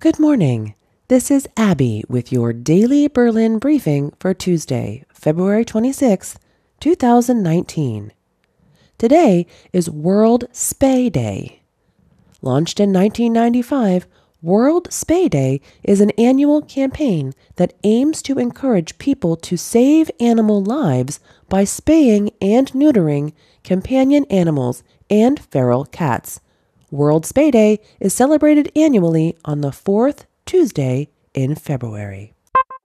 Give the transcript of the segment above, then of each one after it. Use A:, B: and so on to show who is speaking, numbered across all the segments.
A: Good morning. This is Abby with your daily Berlin briefing for Tuesday, February 26, 2019. Today is World Spay Day. Launched in 1995, World Spay Day is an annual campaign that aims to encourage people to save animal lives by spaying and neutering companion animals and feral cats. World Spay Day is celebrated annually on the fourth Tuesday in February.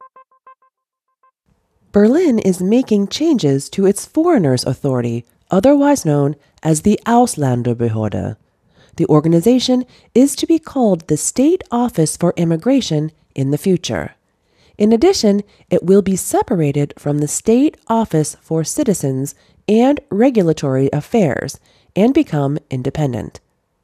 A: Berlin is making changes to its Foreigners Authority, otherwise known as the Ausländerbehörde. The organization is to be called the State Office for Immigration in the future. In addition, it will be separated from the State Office for Citizens and Regulatory Affairs and become independent.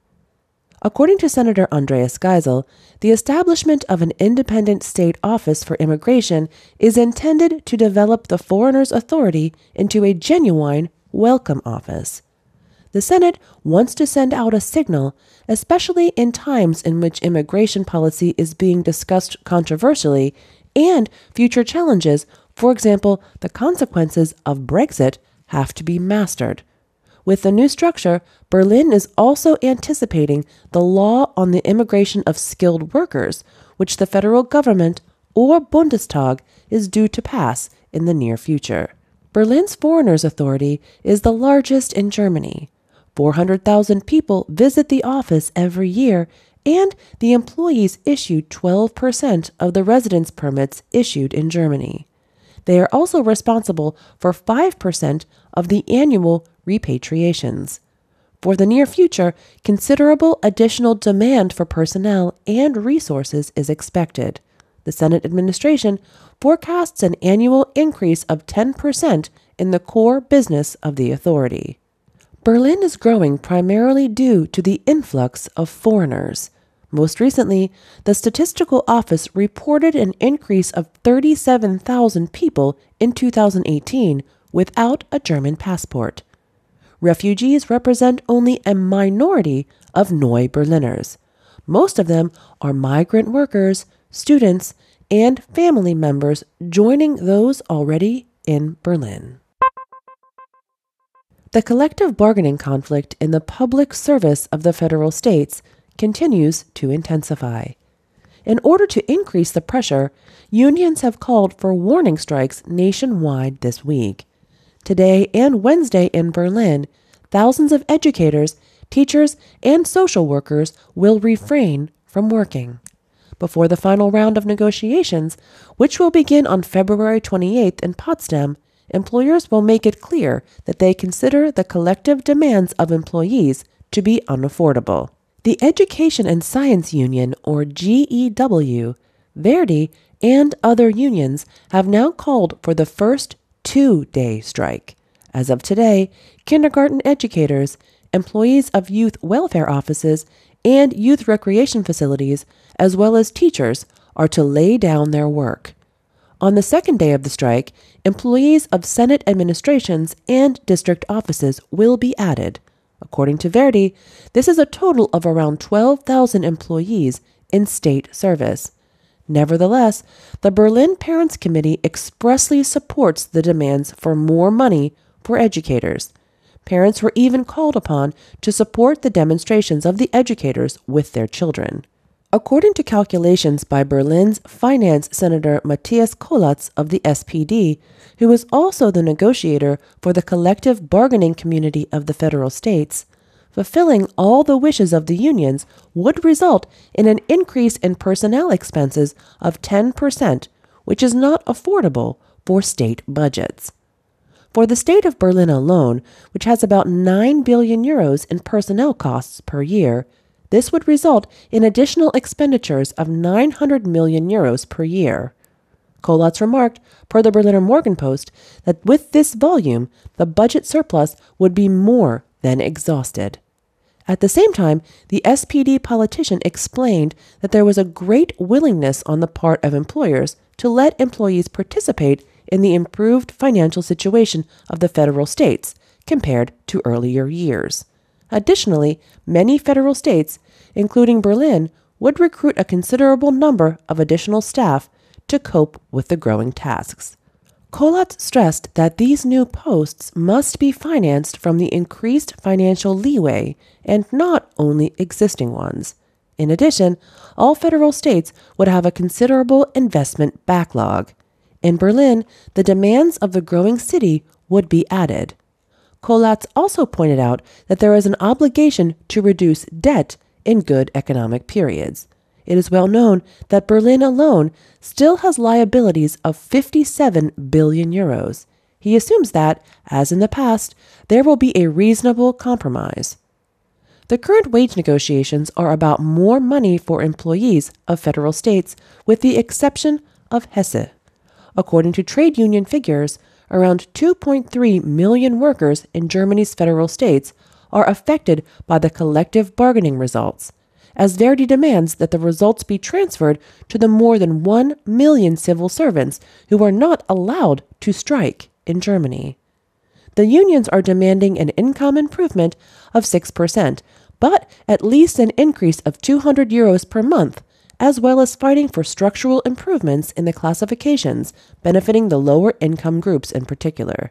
A: According to Senator Andreas Geisel, the establishment of an independent state office for immigration is intended to develop the Foreigners Authority into a genuine welcome office. The Senate wants to send out a signal, especially in times in which immigration policy is being discussed controversially and future challenges, for example, the consequences of Brexit, have to be mastered. With the new structure, Berlin is also anticipating the law on the immigration of skilled workers, which the federal government or Bundestag is due to pass in the near future. Berlin's Foreigners Authority is the largest in Germany. 400,000 people visit the office every year, and the employees issue 12% of the residence permits issued in Germany. They are also responsible for 5% of the annual repatriations. For the near future, considerable additional demand for personnel and resources is expected. The Senate administration forecasts an annual increase of 10% in the core business of the authority. Berlin is growing primarily due to the influx of foreigners. Most recently, the Statistical Office reported an increase of 37,000 people in 2018 without a German passport. Refugees represent only a minority of Neu-Berliners. Most of them are migrant workers, students, and family members joining those already in Berlin. The collective bargaining conflict in the public service of the federal states continues to intensify. In order to increase the pressure, unions have called for warning strikes nationwide this week. Today and Wednesday in Berlin, thousands of educators, teachers, and social workers will refrain from working. Before the final round of negotiations, which will begin on February 28th in Potsdam, employers will make it clear that they consider the collective demands of employees to be unaffordable. The Education and Science Union, or GEW, Verdi, and other unions have now called for the first two-day strike. As of today, kindergarten educators, employees of youth welfare offices, and youth recreation facilities, as well as teachers, are to lay down their work. On the second day of the strike, employees of Senate administrations and district offices will be added. According to Verdi, this is a total of around 12,000 employees in state service. Nevertheless, the Berlin Parents Committee expressly supports the demands for more money for educators. Parents were even called upon to support the demonstrations of the educators with their children. According to calculations by Berlin's Finance Senator Matthias Kollatz of the SPD, who is also the negotiator for the collective bargaining community of the federal states, fulfilling all the wishes of the unions would result in an increase in personnel expenses of 10%, which is not affordable for state budgets. For the state of Berlin alone, which has about 9 billion euros in personnel costs per year, this would result in additional expenditures of 900 million euros per year. Kollatz remarked, per the Berliner Morgenpost, that with this volume, the budget surplus would be more than exhausted. At the same time, the SPD politician explained that there was a great willingness on the part of employers to let employees participate in the improved financial situation of the federal states compared to earlier years. Additionally, many federal states, including Berlin, would recruit a considerable number of additional staff to cope with the growing tasks. Kolatz stressed that these new posts must be financed from the increased financial leeway and not only existing ones. In addition, all federal states would have a considerable investment backlog. In Berlin, the demands of the growing city would be added. Kolatz also pointed out that there is an obligation to reduce debt in good economic periods. It is well known that Berlin alone still has liabilities of 57 billion euros. He assumes that, as in the past, there will be a reasonable compromise. The current wage negotiations are about more money for employees of federal states, with the exception of Hesse. According to trade union figures, around 2.3 million workers in Germany's federal states are affected by the collective bargaining results, as Verdi demands that the results be transferred to the more than 1 million civil servants who are not allowed to strike in Germany. The unions are demanding an income improvement of 6%, but at least an increase of 200 euros per month, as well as fighting for structural improvements in the classifications benefiting the lower income groups in particular.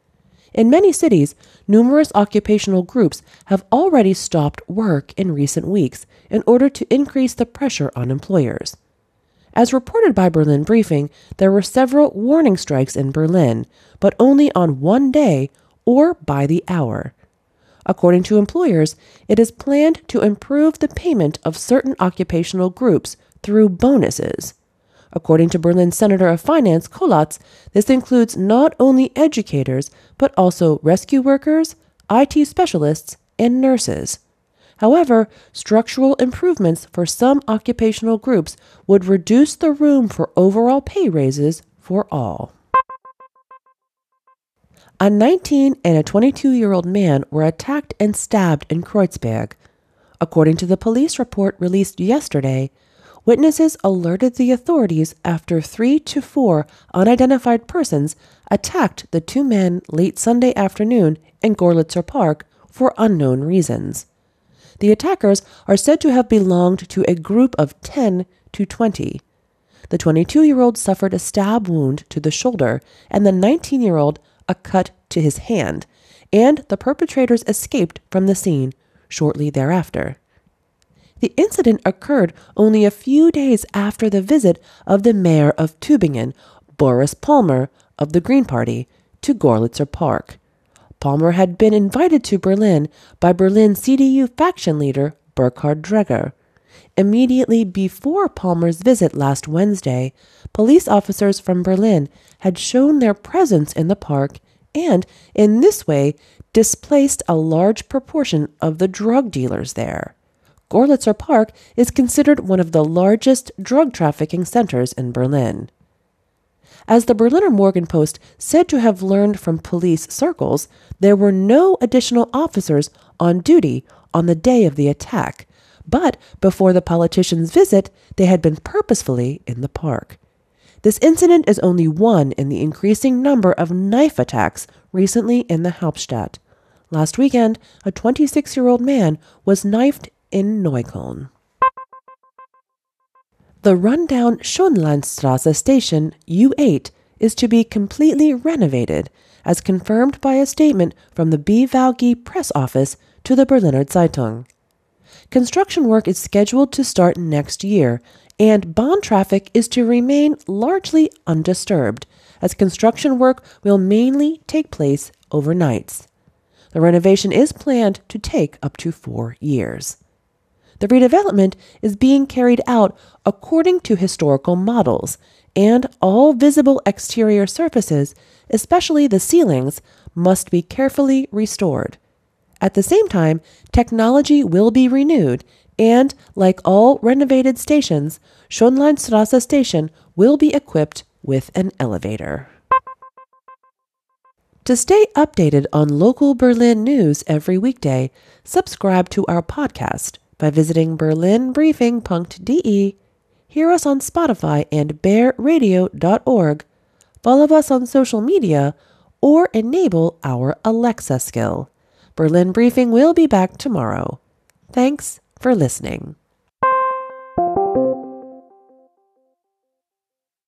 A: In many cities, numerous occupational groups have already stopped work in recent weeks in order to increase the pressure on employers. As reported by Berlin Briefing, there were several warning strikes in Berlin, but only on one day or by the hour. According to employers, it is planned to improve the payment of certain occupational groups through bonuses. According to Berlin Senator of Finance Kolatz, this includes not only educators, but also rescue workers, IT specialists, and nurses. However, structural improvements for some occupational groups would reduce the room for overall pay raises for all. A 19 and a 22-year-old man were attacked and stabbed in Kreuzberg. According to the police report released yesterday, witnesses alerted the authorities after 3 to 4 unidentified persons attacked the two men late Sunday afternoon in Gorlitzer Park for unknown reasons. The attackers are said to have belonged to a group of 10 to 20. The 22-year-old suffered a stab wound to the shoulder and the 19-year-old a cut to his hand, and the perpetrators escaped from the scene shortly thereafter. The incident occurred only a few days after the visit of the mayor of Tübingen, Boris Palmer, of the Green Party, to Gorlitzer Park. Palmer had been invited to Berlin by Berlin CDU faction leader Burkhard Dreger. Immediately before Palmer's visit last Wednesday, police officers from Berlin had shown their presence in the park and, in this way, displaced a large proportion of the drug dealers there. Gorlitzer Park is considered one of the largest drug trafficking centers in Berlin. As the Berliner Morgenpost said to have learned from police circles, there were no additional officers on duty on the day of the attack, but before the politician's visit, they had been purposefully in the park. This incident is only one in the increasing number of knife attacks recently in the Hauptstadt. Last weekend, a 26-year-old man was knifed in Neukölln. The rundown Schönlandstraße station, U8, is to be completely renovated, as confirmed by a statement from the BVG press office to the Berliner Zeitung. Construction work is scheduled to start next year, and Bahn traffic is to remain largely undisturbed, as construction work will mainly take place overnights. The renovation is planned to take up to 4 years. The redevelopment is being carried out according to historical models, and all visible exterior surfaces, especially the ceilings, must be carefully restored. At the same time, technology will be renewed, and, like all renovated stations, Schönlandstraße station will be equipped with an elevator. To stay updated on local Berlin news every weekday, subscribe to our podcast by visiting berlinbriefing.de, hear us on Spotify and bearradio.org, follow us on social media, or enable our Alexa skill. Berlin Briefing will be back tomorrow. Thanks for listening.